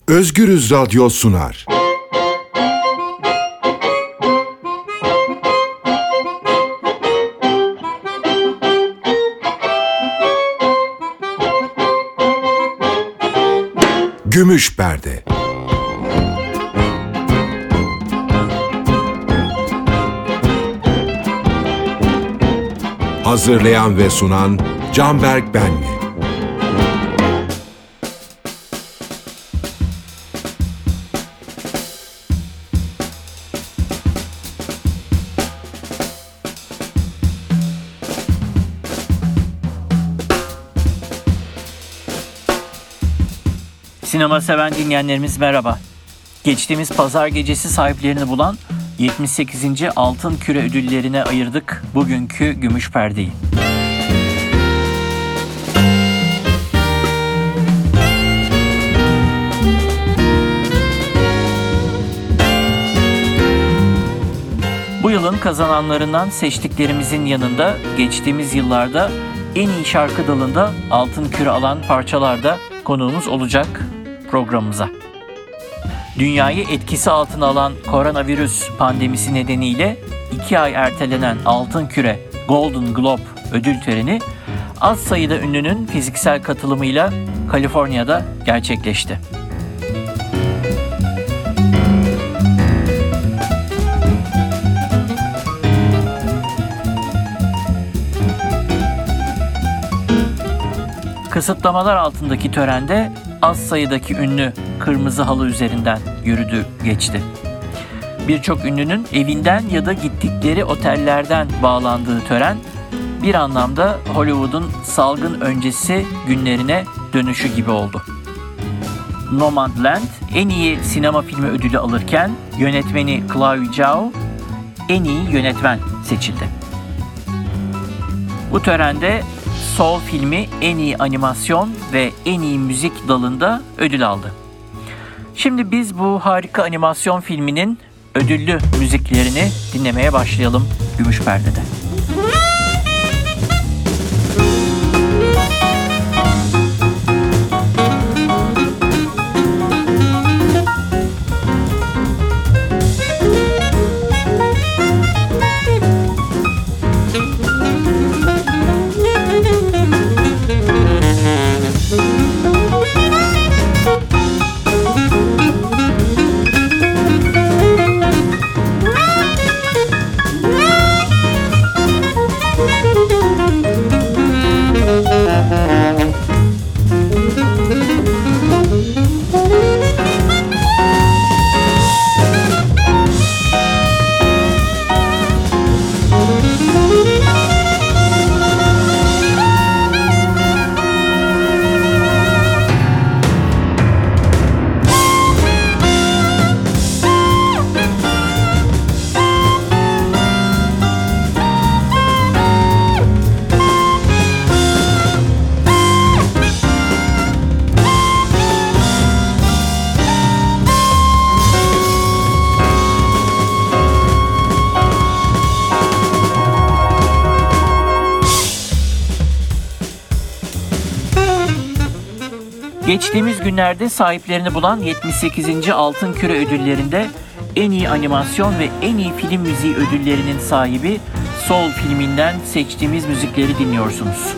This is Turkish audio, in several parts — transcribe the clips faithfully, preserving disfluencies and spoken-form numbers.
Özgürüz Radyo sunar. Gümüş Perde. Hazırlayan ve sunan Canberk Benli. Sinema seven dinleyenlerimiz merhaba. Geçtiğimiz pazar gecesi sahiplerini bulan yetmiş sekizinci Altın Küre ödüllerine ayırdık bugünkü Gümüş Perde'yi. Bu yılın kazananlarından seçtiklerimizin yanında geçtiğimiz yıllarda en iyi şarkı dalında Altın Küre alan parçalar da konuğumuz olacak programımıza. Dünyayı etkisi altına alan koronavirüs pandemisi nedeniyle iki ay ertelenen Altın Küre Golden Globe ödül töreni az sayıda ünlünün fiziksel katılımıyla Kaliforniya'da gerçekleşti. Kısıtlamalar altındaki törende az sayıdaki ünlü kırmızı halı üzerinden yürüdü geçti. Birçok ünlünün evinden ya da gittikleri otellerden bağlandığı tören bir anlamda Hollywood'un salgın öncesi günlerine dönüşü gibi oldu. Nomadland en iyi sinema filmi ödülü alırken yönetmeni Chloe Zhao en iyi yönetmen seçildi. Bu törende Soul filmi en iyi animasyon ve en iyi müzik dalında ödül aldı. Şimdi biz bu harika animasyon filminin ödüllü müziklerini dinlemeye başlayalım Gümüş Perde'de. Geçtiğimiz günlerde sahiplerini bulan yetmiş sekizinci Altın Küre ödüllerinde en iyi animasyon ve en iyi film müziği ödüllerinin sahibi Soul filminden seçtiğimiz müzikleri dinliyorsunuz.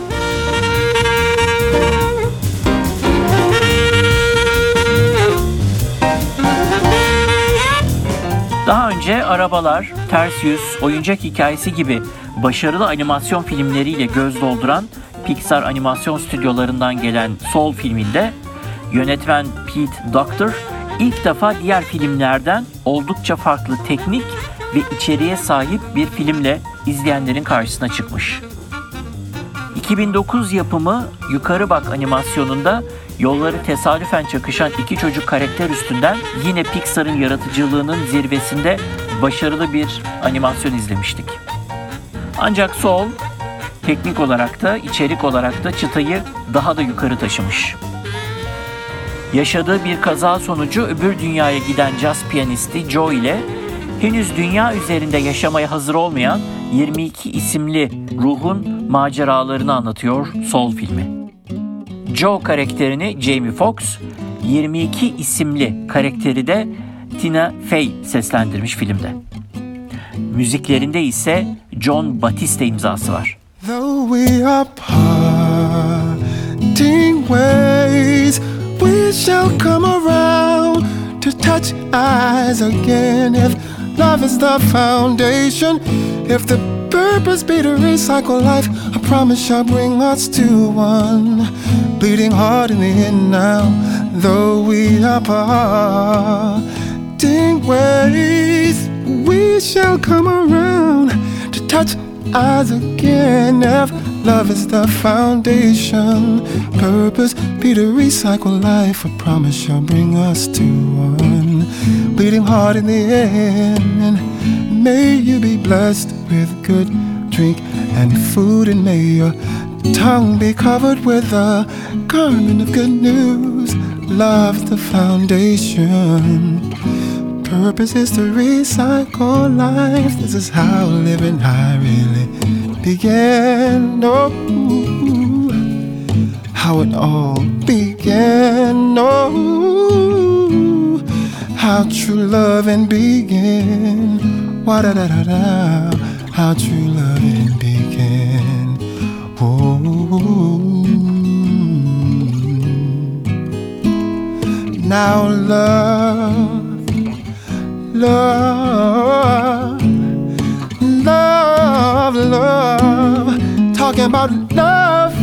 Daha önce Arabalar, Ters Yüz, Oyuncak Hikayesi gibi başarılı animasyon filmleriyle göz dolduran Pixar animasyon stüdyolarından gelen Soul filminde yönetmen Pete Docter ilk defa diğer filmlerden oldukça farklı teknik ve içeriğe sahip bir filmle izleyenlerin karşısına çıkmış. iki bin dokuz yapımı Yukarı Bak animasyonunda yolları tesadüfen çakışan iki çocuk karakter üstünden yine Pixar'ın yaratıcılığının zirvesinde başarılı bir animasyon izlemiştik. Ancak Soul teknik olarak da içerik olarak da çıtayı daha da yukarı taşımış. Yaşadığı bir kaza sonucu öbür dünyaya giden caz piyanisti Joe ile henüz dünya üzerinde yaşamaya hazır olmayan yirmi iki isimli ruhun maceralarını anlatıyor Soul filmi. Joe karakterini Jamie Foxx, yirmi iki isimli karakteri de Tina Fey seslendirmiş filmde. Müziklerinde ise John Batiste imzası var. Though we are parting ways, we shall come around to touch eyes again. If love is the foundation, if the purpose be to recycle life, I promise shall bring us to one bleeding heart in the end now. Though we are parting ways, we shall come around to touch eyes again. If love is the foundation, purpose be to recycle life, a promise shall bring us to one bleeding heart in the end. May you be blessed with good drink and food, and may your tongue be covered with a garment of good news. Love's the foundation, purpose is to recycle life. This is how living high really began. Oh, how it all began. Oh, how true loving began. Wa da da da da. How true loving began. Oh. Now love, love, love, love. Talking about love,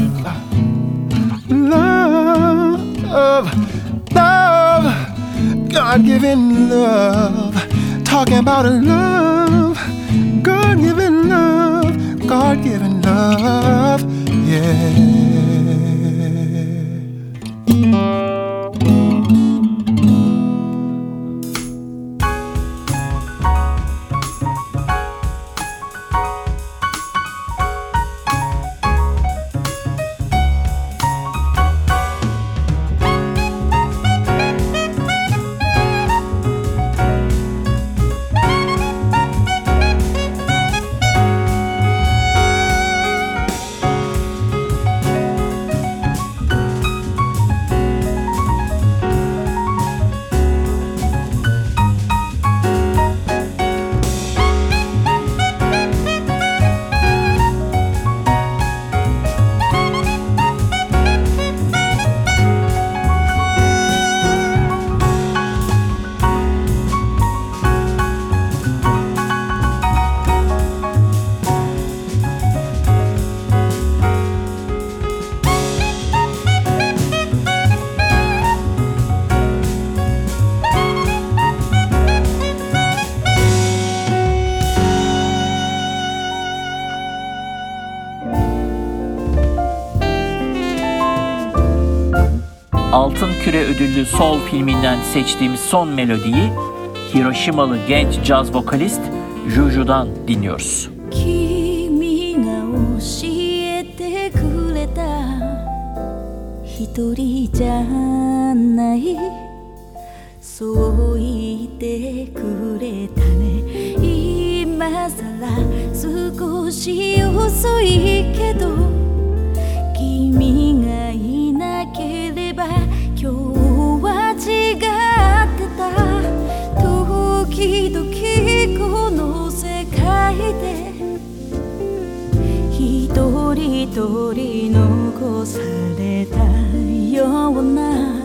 love, love. God-given love. Talking about love, God-given love, God-given love. Yeah. Altın Küre ödüllü Soul filminden seçtiğimiz son melodiyi Hiroşimalı genç caz vokalist Juju'dan dinliyoruz. 君が教えてくれた一人じゃないそう言ってくれたね今さら少し遅いけど君がいなければ今日は違ってた時々この世界で一人一人残されたような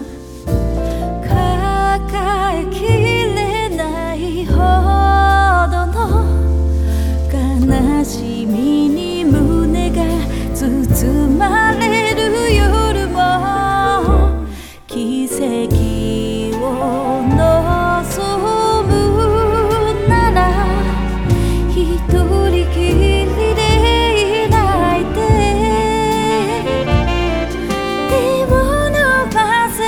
抱えきれないほどの悲しみに胸が包まれる夜も奇跡を望むなら一人きりでいないで手を伸ばせ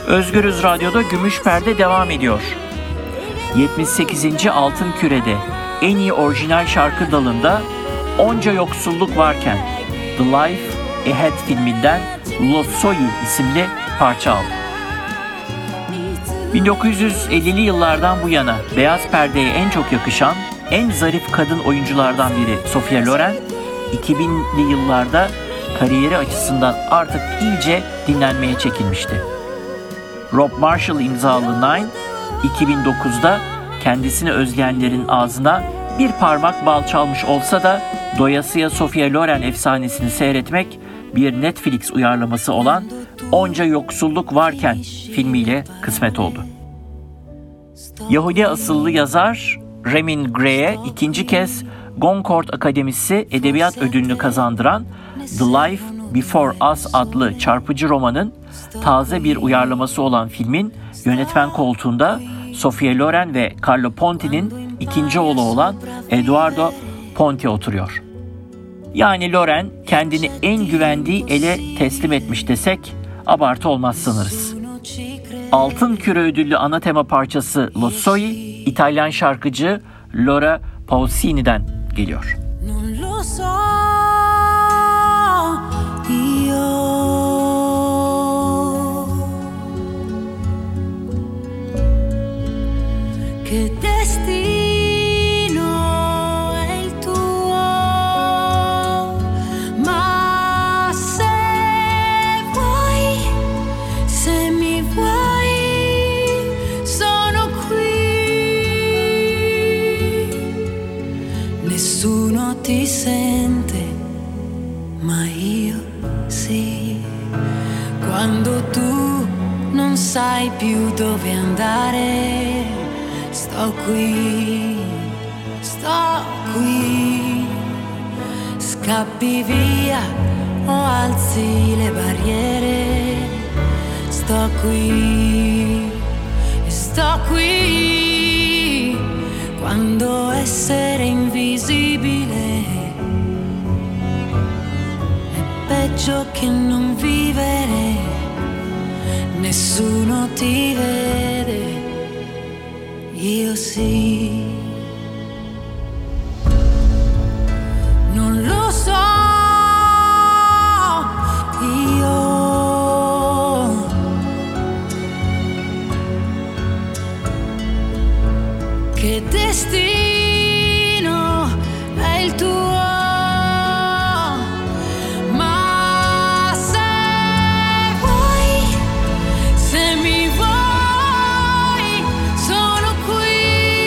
Özgürüz Radyo'da Gümüş Perde devam ediyor. yetmiş sekizinci Altın Küre'de en iyi orijinal şarkı dalında Onca Yoksulluk Varken The Life Ahead filminden Lo Soy isimli parça aldı. bin dokuz yüz ellili yıllardan bu yana beyaz perdeye en çok yakışan, en zarif kadın oyunculardan biri Sophia Loren, iki binli yıllarda kariyeri açısından artık iyice dinlenmeye çekilmişti. Rob Marshall imzalı Nine, iki bin dokuzda kendisini özleyenlerin ağzına bir parmak bal çalmış olsa da doyasıya Sophia Loren efsanesini seyretmek bir Netflix uyarlaması olan Onca Yoksulluk Varken filmiyle kısmet oldu. Yahudi asıllı yazar Ramin Gray'e ikinci kez Goncourt Akademisi Edebiyat Ödülünü kazandıran The Life Before Us adlı çarpıcı romanın taze bir uyarlaması olan filmin yönetmen koltuğunda Sophia Loren ve Carlo Ponti'nin ikinci oğlu olan Eduardo Ponti oturuyor. Yani Loren kendini en güvendiği ele teslim etmiş desek abartı olmaz sanırız. Altın Küre ödüllü ana tema parçası Lo Soy, İtalyan şarkıcı Laura Pausini'den geliyor. Non lo so, io che destino è il tuo, ma se vuoi, se mi vuoi, sono qui. Nessuno ti sente, ma io sì. Quando tu non sai più dove andare, sto qui, sto qui. Scappi via o alzi le barriere, sto qui, sto qui. Quando essere invisibile è peggio che non vivere, nessuno ti vede, io sì. Non lo so, io che destino è il tuo, ma se vuoi, se mi vuoi, sono qui.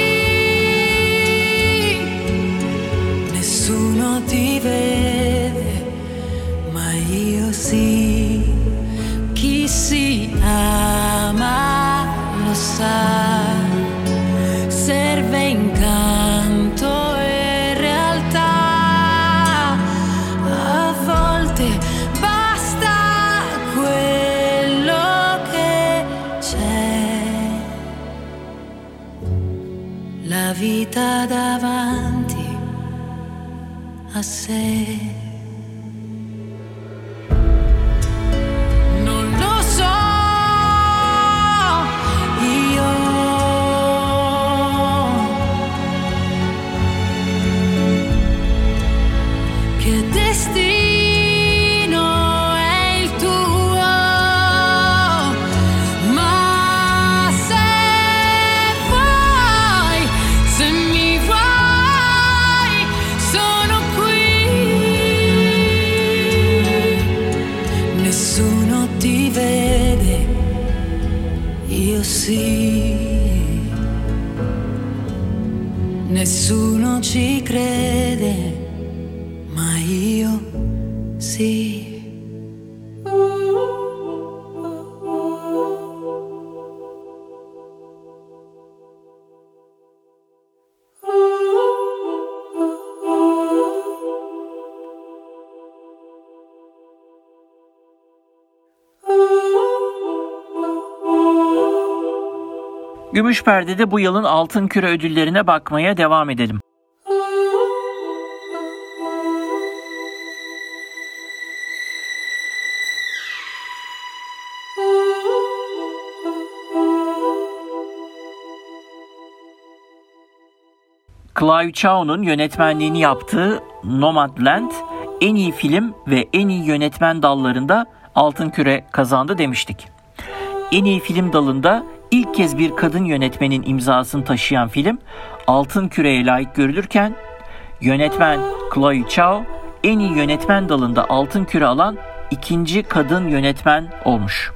Nessuno ti vede, ma io sì. Chi si ama lo sa, serve incanto e realtà, a volte basta quello che c'è, la vita davanti a sé. Non lo so, io che destino è il tuo, ma se vuoi, se mi vuoi, sono qui. Nessuno ti vede, io sì. Nessuno ci crede, ma io sì. Gümüş Perde'de bu yılın Altın Küre ödüllerine bakmaya devam edelim. Clive Chow'un yönetmenliğini yaptığı Nomadland en iyi film ve en iyi yönetmen dallarında Altın Küre kazandı demiştik. En iyi film dalında ilk kez bir kadın yönetmenin imzasını taşıyan film Altın Küre'ye layık görülürken yönetmen Chloe Zhao en iyi yönetmen dalında Altın Küre alan ikinci kadın yönetmen olmuş.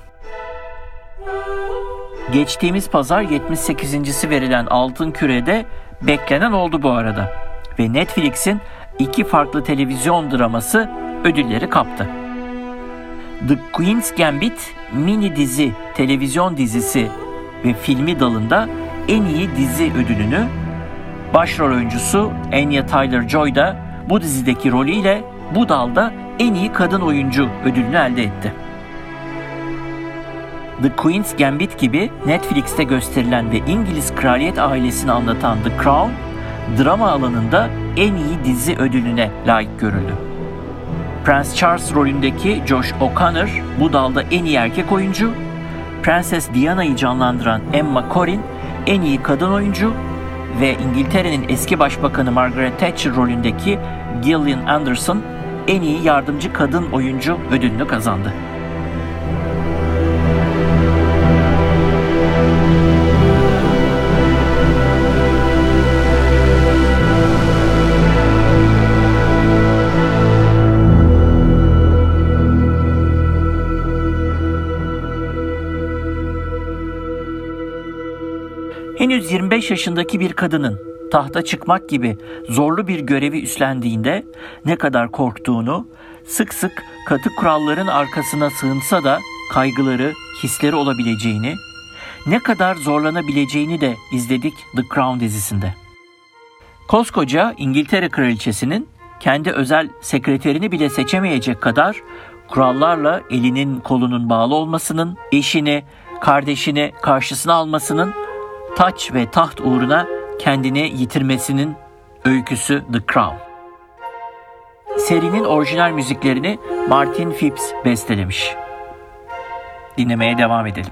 Geçtiğimiz pazar yetmiş sekizincisi verilen Altın Küre'de beklenen oldu bu arada ve Netflix'in iki farklı televizyon draması ödülleri kaptı. The Queen's Gambit mini dizi, televizyon dizisi ve filmi dalında en iyi dizi ödülünü, başrol oyuncusu Anya Taylor-Joy da bu dizideki rolüyle bu dalda en iyi kadın oyuncu ödülünü elde etti. The Queen's Gambit gibi Netflix'te gösterilen ve İngiliz kraliyet ailesini anlatan The Crown, drama alanında en iyi dizi ödülüne layık görüldü. Prens Charles rolündeki Josh O'Connor bu dalda en iyi erkek oyuncu, Prenses Diana'yı canlandıran Emma Corrin en iyi kadın oyuncu ve İngiltere'nin eski başbakanı Margaret Thatcher rolündeki Gillian Anderson en iyi yardımcı kadın oyuncu ödülünü kazandı. Henüz yirmi beş yaşındaki bir kadının tahta çıkmak gibi zorlu bir görevi üstlendiğinde ne kadar korktuğunu, sık sık katı kuralların arkasına sığınsa da kaygıları, hisleri olabileceğini, ne kadar zorlanabileceğini de izledik The Crown dizisinde. Koskoca İngiltere Kraliçesi'nin kendi özel sekreterini bile seçemeyecek kadar kurallarla elinin kolunun bağlı olmasının, eşini, kardeşini karşısına almasının, taç ve taht uğruna kendini yitirmesinin öyküsü The Crown. Serinin orijinal müziklerini Martin Phipps bestelemiş. Dinlemeye devam edelim.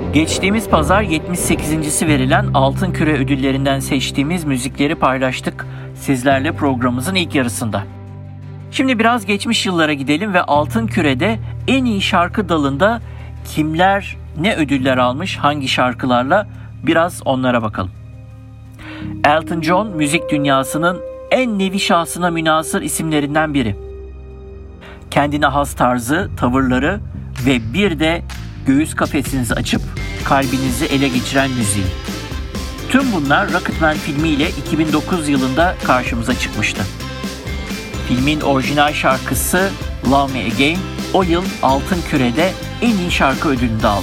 Geçtiğimiz pazar yetmiş sekizincisi verilen Altın Küre ödüllerinden seçtiğimiz müzikleri paylaştık sizlerle programımızın ilk yarısında. Şimdi biraz geçmiş yıllara gidelim ve Altın Küre'de en iyi şarkı dalında kimler ne ödüller almış, hangi şarkılarla, biraz onlara bakalım. Elton John müzik dünyasının en nevi şahsına münhasır isimlerinden biri. Kendine has tarzı, tavırları ve bir de göğüs kafesinizi açıp kalbinizi ele geçiren müziği. Tüm bunlar Rocketman filmiyle iki bin dokuz yılında karşımıza çıkmıştı. Filmin orijinal şarkısı Love Me Again o yıl Altın Küre'de en iyi şarkı ödülünü de aldı.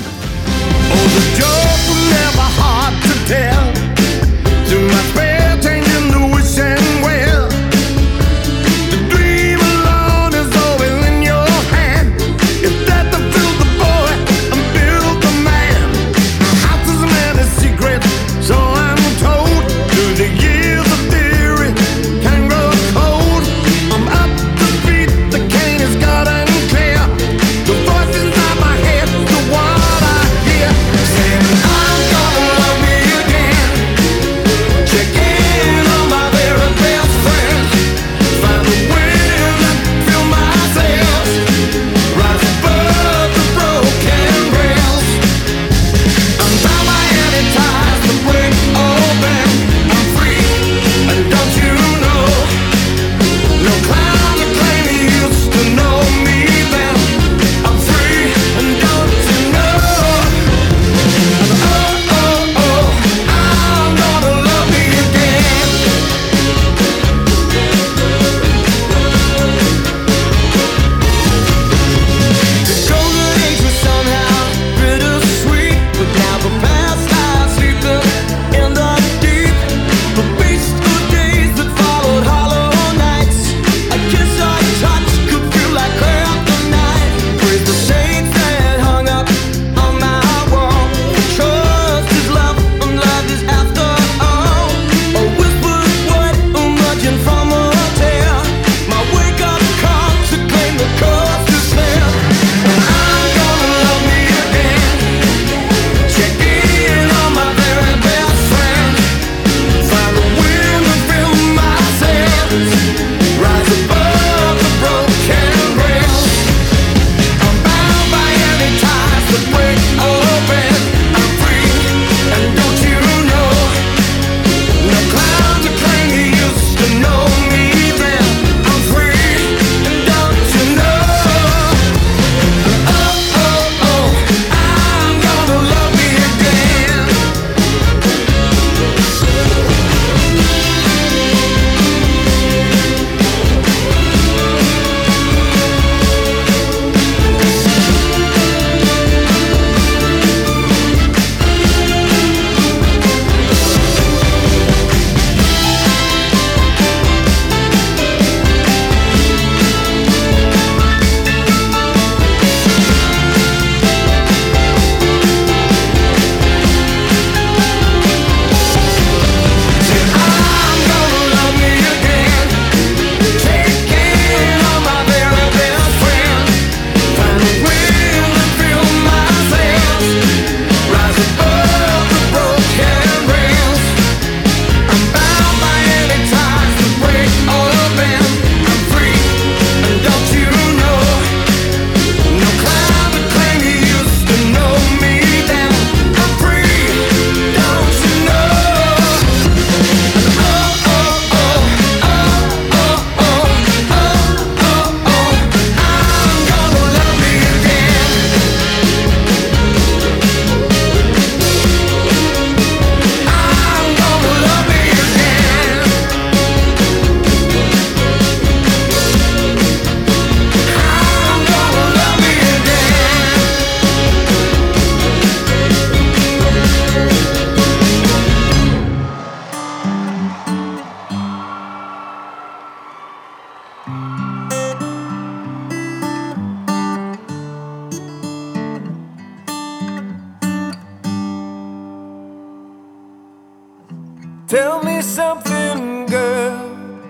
Tell me something, girl.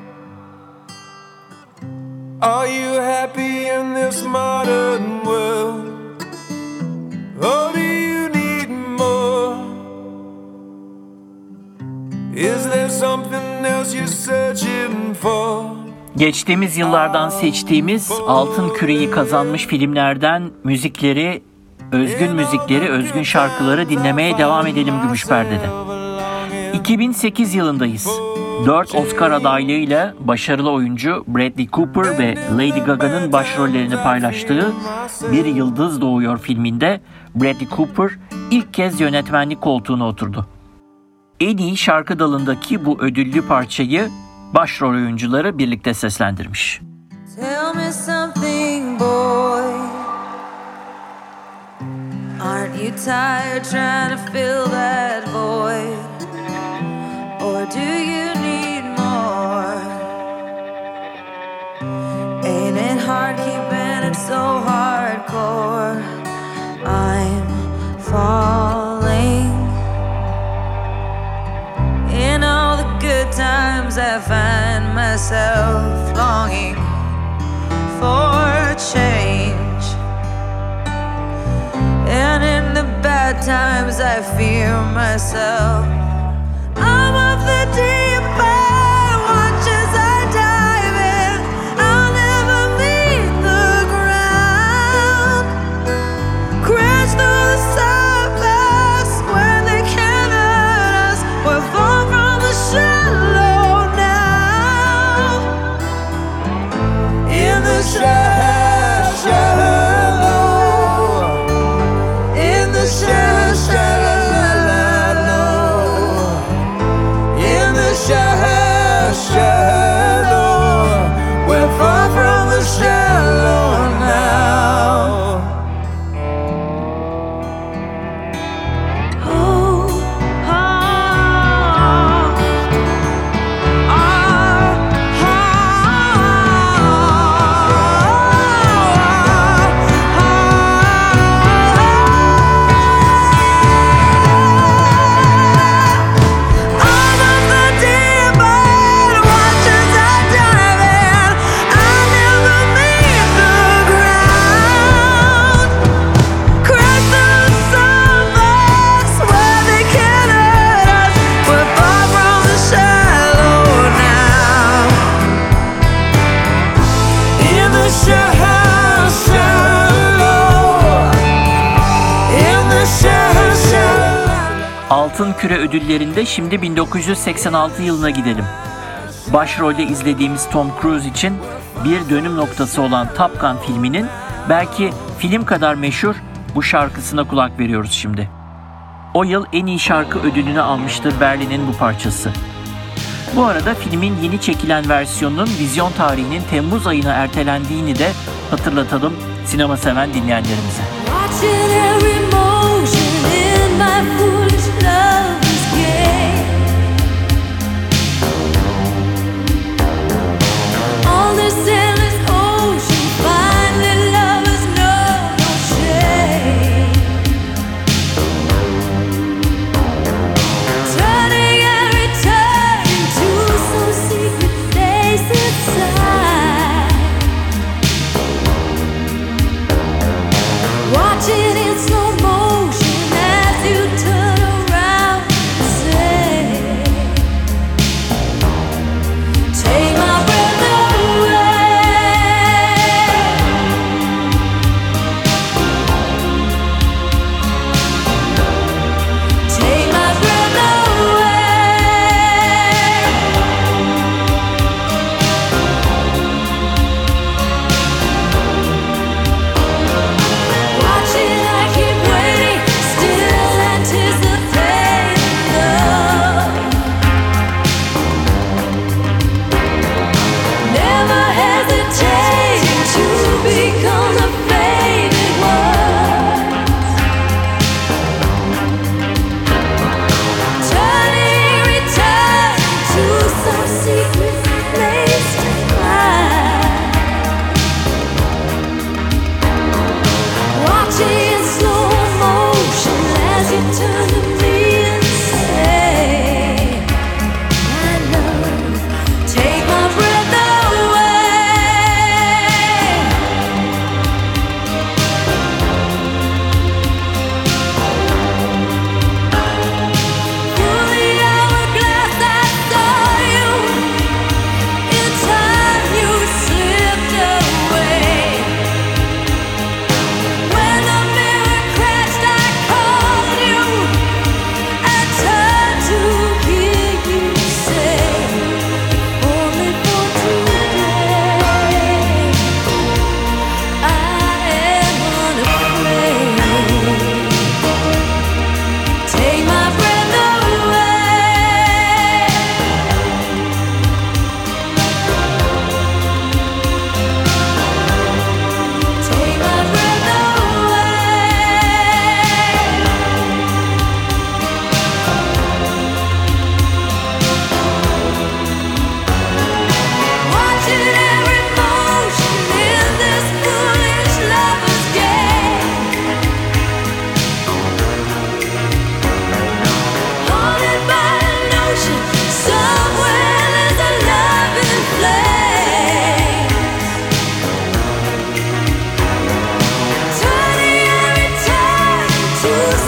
Are you happy in this modern world? Or do you need something else you're searching for. Geçtiğimiz yıllardan seçtiğimiz altın küreyi kazanmış filmlerden müzikleri, özgün müzikleri, özgün şarkıları dinlemeye devam edelim Gümüş Perde'de. iki bin sekiz yılındayız. dört Oscar adaylığıyla başarılı oyuncu Bradley Cooper ve Lady Gaga'nın başrollerini paylaştığı Bir Yıldız Doğuyor filminde Bradley Cooper ilk kez yönetmenlik koltuğuna oturdu. En iyi şarkı dalındaki bu ödüllü parçayı başrol oyuncuları birlikte seslendirmiş. Tell me something, boy. Aren't you tired trying to fill that void? Or do you need more? Ain't it hard keeping it so hardcore? I'm falling. In all the good times I find myself longing for change, and in the bad times I fear myself. I'm of the deep end, watch as I dive in. I'll never meet the ground. Crash through the surface where they can't hurt us. We're far from the shallow now. In the shallow, shallow. In the shallow, shallow. Shallow, shallow, we're far from the shallow now. Oh, oh, oh, Altın Küre ödüllerinde şimdi bin dokuz yüz seksen altı yılına gidelim. Başrolde izlediğimiz Tom Cruise için bir dönüm noktası olan Top Gun filminin belki film kadar meşhur bu şarkısına kulak veriyoruz şimdi. O yıl en iyi şarkı ödülünü almıştır Berlin'in bu parçası. Bu arada filmin yeni çekilen versiyonunun vizyon tarihinin Temmuz ayına ertelendiğini de hatırlatalım sinema seven dinleyenlerimize. Watching every motion in my foolish lover's game. On this endless ocean, finally lovers know no shame. Turning and returning to some secret place inside. Watching it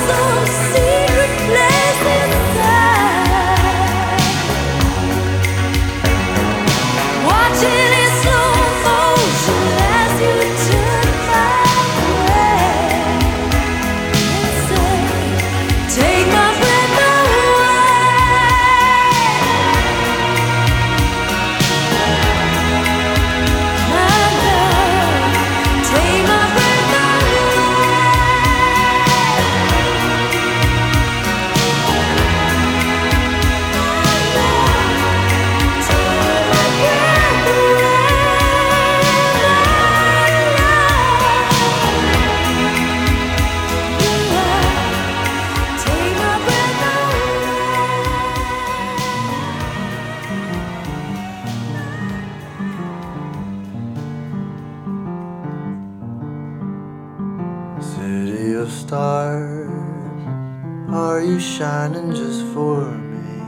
some secret place inside. Watching in slow motion as you took my breath and say, take my breath away. My love, take my breath away. City of stars, are you shining just for me?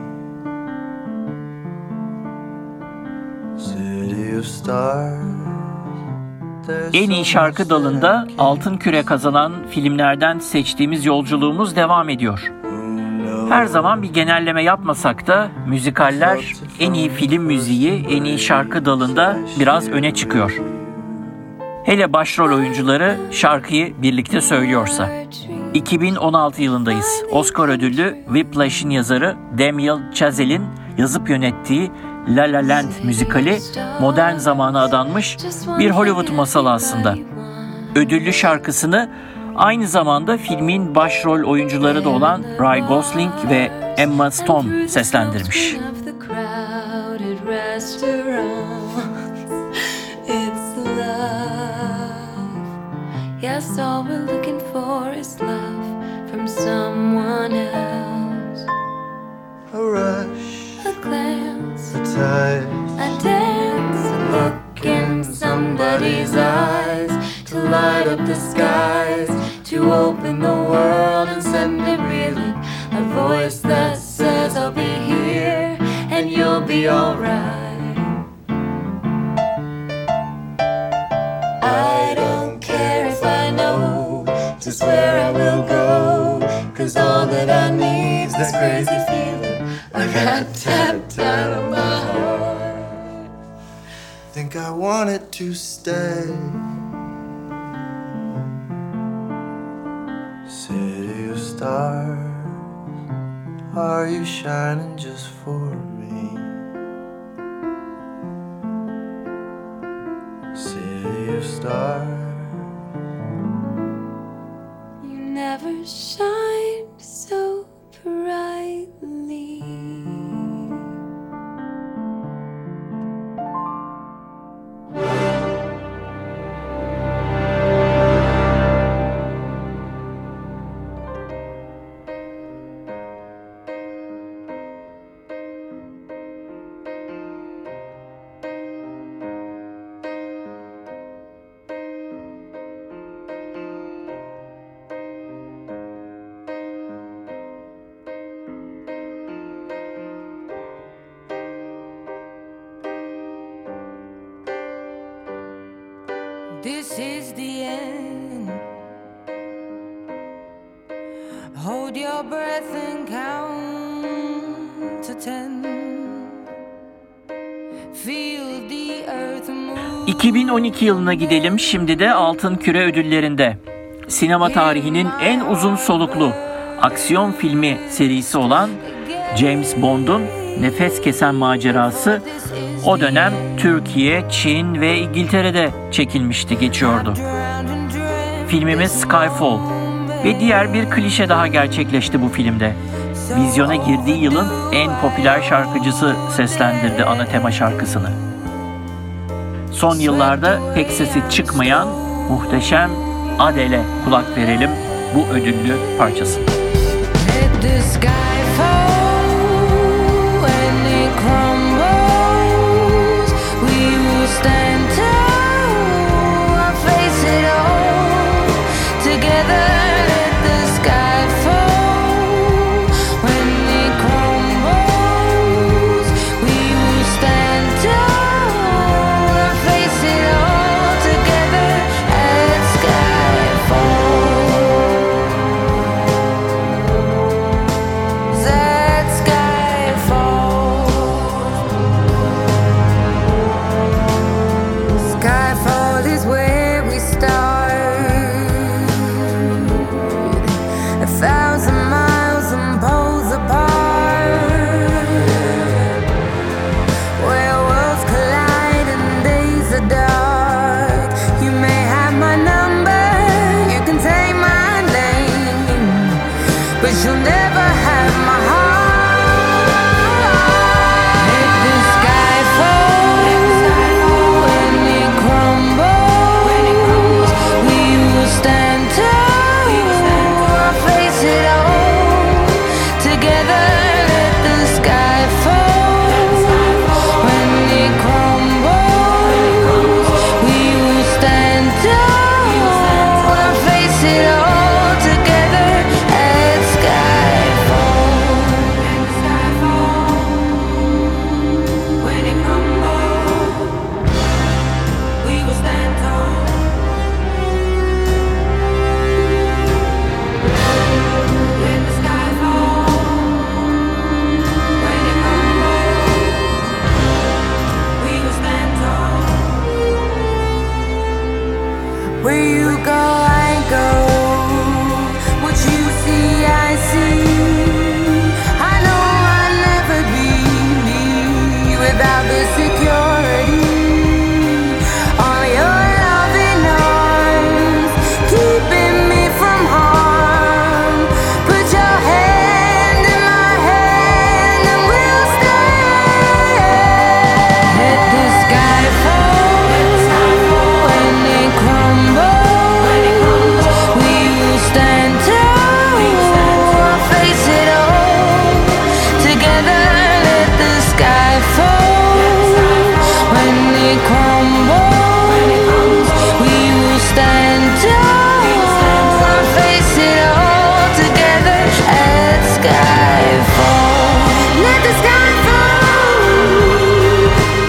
City of stars. En iyi şarkı dalında altın küre kazanan filmlerden seçtiğimiz yolculuğumuz devam ediyor. Her zaman bir genelleme yapmasak da müzikaller en iyi film müziği, en iyi şarkı dalında biraz öne çıkıyor. Hele başrol oyuncuları şarkıyı birlikte söylüyorsa. iki bin on altı yılındayız. Oscar ödüllü Whiplash'in yazarı Damien Chazelle'in yazıp yönettiği La La Land müzikali modern zamana adanmış bir Hollywood masalı aslında. Ödüllü şarkısını aynı zamanda filmin başrol oyuncuları da olan Ryan Gosling ve Emma Stone seslendirmiş. Yes, all we're looking for is love from someone else. A rush, A glance, a touch, a dance, a look in somebody's eyes to light up the skies, to open the world and send it reeling. A voice that says I'll be here and you'll be alright. I don't care if I know just where I will go, 'cause all that I need's this crazy feeling I got tapped out of my heart. think I want it to stay. City of stars, are you shining just for me? City of stars, You never shined so brightly. This is the end. Hold your breath and count to ten. Feel the earth move. iki bin on iki yılına gidelim şimdi de Altın Küre ödüllerinde. Sinema tarihinin en uzun soluklu aksiyon filmi serisi olan James Bond'un nefes kesen macerası o dönem Türkiye, Çin ve İngiltere'de çekilmişti, geçiyordu. Filmimiz Skyfall ve diğer bir klişe daha gerçekleşti bu filmde. Vizyona girdiği yılın en popüler şarkıcısı seslendirdi ana tema şarkısını. Son yıllarda pek sesi çıkmayan muhteşem Adele'e kulak verelim bu ödüllü parçasını. Let the sky fall when it crumbles. We will stand tall and face it all together. Let the sky fall when it crumbles. We will stand tall and face it all together. Let sky fall. but you'll never have my heart. Let the sky fall, when it crumbles, we will stand tall, I'll face it all together. Let the sky fall, when it crumbles, we will stand tall, I'll face it all. Where you go, I go. What you see, I see. I know I'll never be me without the security on your loving arms, keeping me from harm. Put your hand in my hand and we'll stay. Let the sky fall when it crumbles. We will stand tall, I'll face it all together. Let the sky fall when it crumbles. We will stand tall, I'll face it all together. Let sky fall, let the sky fall.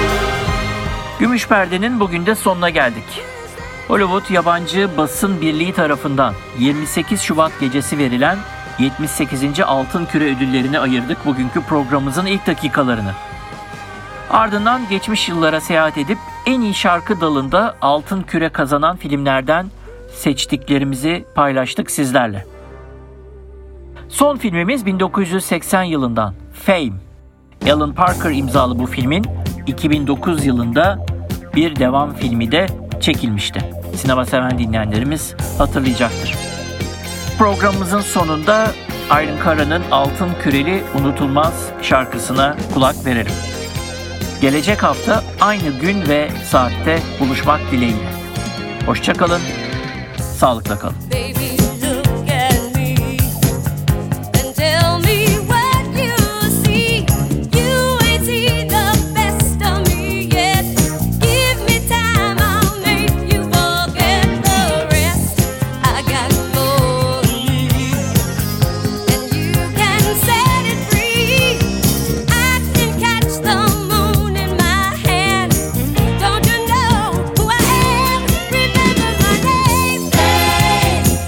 Gümüş Perde'nin bugün de sonuna geldik. Hollywood Yabancı Basın Birliği tarafından yirmi sekiz Şubat gecesi verilen yetmiş sekizinci Altın Küre ödüllerine ayırdık bugünkü programımızın ilk dakikalarını. Ardından geçmiş yıllara seyahat edip en iyi şarkı dalında Altın Küre kazanan filmlerden seçtiklerimizi paylaştık sizlerle. Son filmimiz bin dokuz yüz seksen yılından Fame. Alan Parker imzalı bu filmin iki bin dokuz yılında bir devam filmi de çekilmişti. Sinema seven dinleyenlerimiz hatırlayacaktır. Programımızın sonunda Irene Cara'nın Altın Küreli Unutulmaz şarkısına kulak verelim. Gelecek hafta aynı gün ve saatte buluşmak dileğiyle. Hoşça kalın, sağlıkla kalın. Don't you know who I am? Remember my name.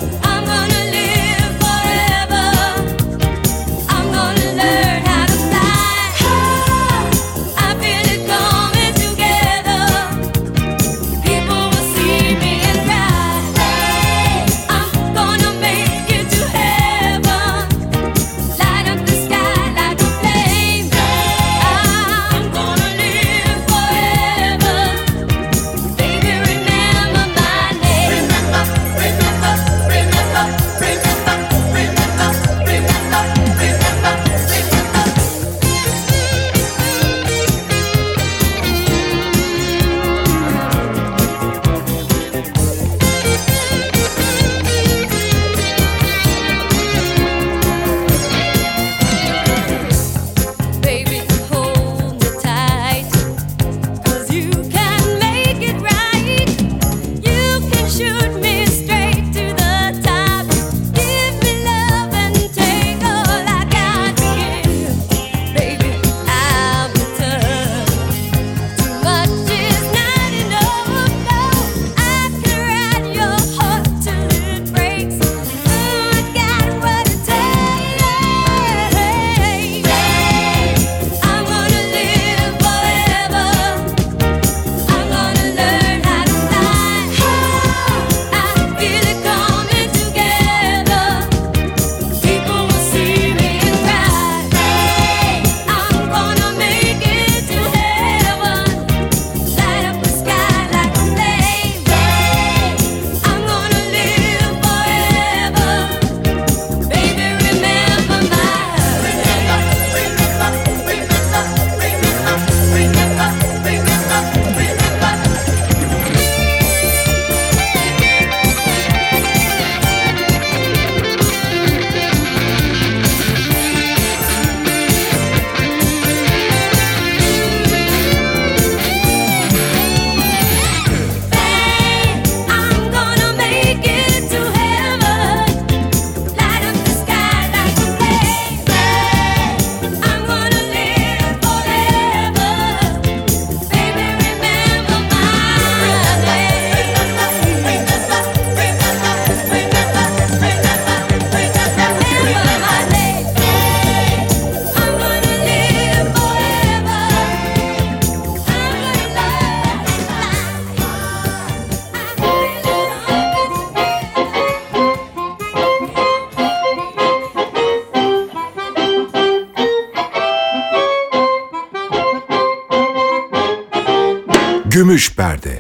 Gümüş Perde.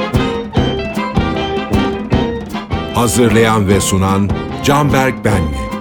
Hazırlayan ve sunan Canberk Benli.